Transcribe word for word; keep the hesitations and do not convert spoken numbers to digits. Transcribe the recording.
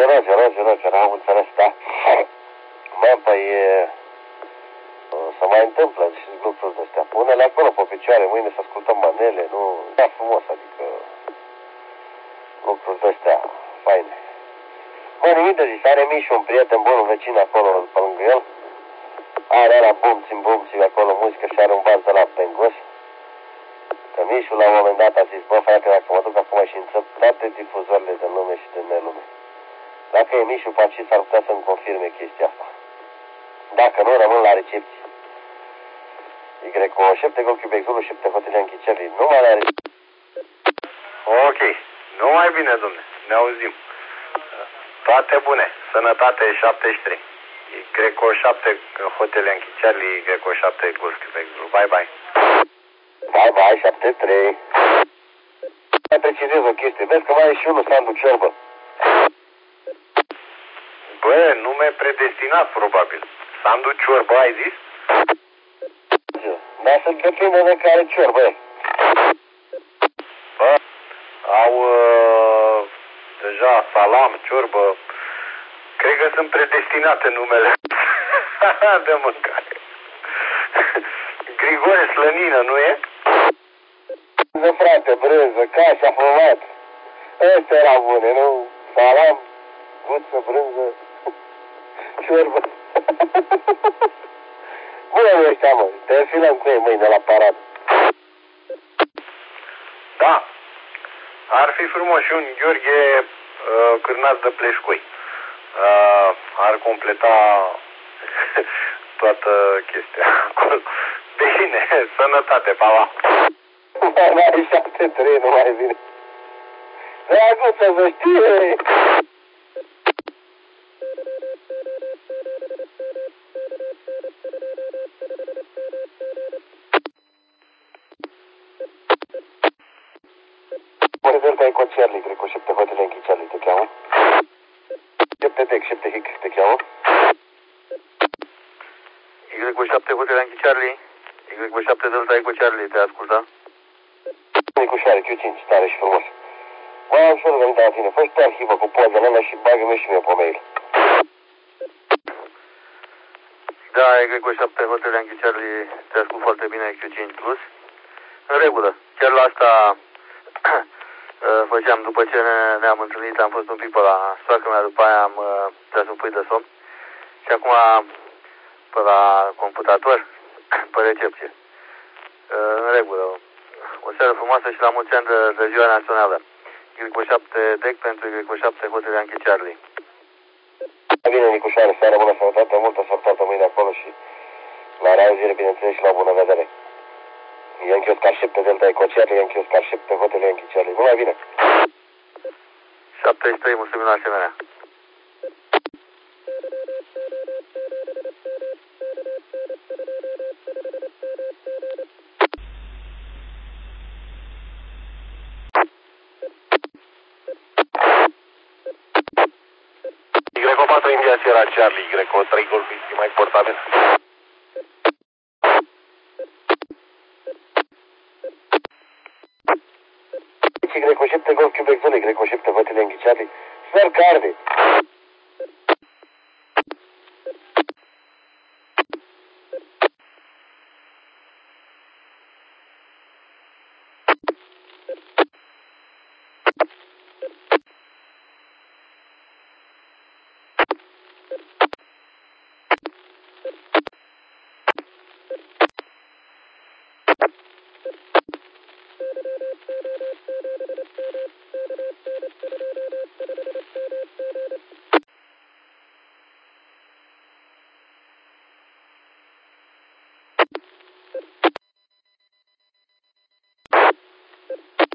roger, roger, roger, am înțeles, da. Bă, păi, să mai întâmplă și lucruri de-astea. Pune-le acolo pe picioare, mâine să ascultăm manele, nu... Da, frumos, adică... Lucruri de-astea, faine. Bă, nimic de zis, are Mișu un prieten bun, un vecin acolo, pe lângă el. Are ala bumții, bumții acolo, muzică și are un baz de la pengos. Că Mișu la un moment dat a zis, bă, frate, dacă mă duc acum și înțep toate difuzorile din lume și din nelume. Dacă e Mișu Pacis, ar putea să-mi confirme chestia asta. Dacă nu, rămân la recepție. Y cu șapte Golf Quebec Zulu, șapte Hotel Yankee Charlie, numai la recepție. Ok, numai bine, domne, ne auzim. Toate bune, sănătate șaptezeci și trei. Y cu șapte Hotel Yankee Charlie, Y cu șapte Golf Quebec Zulu. Bye, bye. Bye, bye, șapte trei. Mai precizez o chestie, vezi că mai e și unul Sandu Ciorbă. Bă, nume predestinat, probabil. Sandu Ciorbă, ai zis? Dar să depinde de care ciorbă e. Bă, au uh, deja salam, ciorbă. Cred că sunt predestinate numele de mâncare. Grigore Slănină, nu e? Brânză, frate, brânză, cașa, fumat. Ăsta era bune, nu? Salam, guță, brânză, ciorbă. Bună ăștia, mă, te înfilăm cu ei mâine la paradă. Da. Ar fi frumos și un Gheorghe uh, cârnaț de pleșcoi. Uh, ar completa toată chestia acolo. Bine, sănătate, pa, pa. Mai șapte trei, nu mai bine. Draguță, să știe! Delta Eco Charlie, cred că șapte Hotel Yankee Charlie te cheamă. șapte Tec, șapte Hic te cheamă. Y cu șapte Hotel Yankee Charlie, Y cu șapte Delta Eco Charlie, te ascultă? Nicușoare, Q cinci, tare și frumos. Bă, am și rugămintea la tine, fă și pe arhivă cu pozele alea și bagă-mi și mie pe mail. Da, Y cu șapte Hotel Yankee Charlie, te ascult foarte bine, Q cinci plus. În regulă, chiar la asta făceam, după ce ne, ne-am întâlnit, am fost un pic pe la soacră mea, după aia am tras un pui de somn și acum pe la computator, pe recepție. În regulă, o seară frumoasă și la mulți ani de, de ziua națională. Y cu șapte Dec pentru Y cu șapte Hotel Yankee Charlie. Bine, Nicușoare, seara bună, sănătate, multă sănătate mâine acolo și la reauzire, bineînțeles, și la bună vedere. Yankee Oscar șapte Delta Eco Charlie, Yankee Oscar șapte Hotel Yankee Charlie. Numai bine! șaptezeci și trei, mulțumim la asemenea. Y patru India Sierra Charlie, Y trei Golf Whisky mai portabil. Y șapte Golf Quebec Zulu, Y șapte Hotel Yankee Charlie. Sper că arde.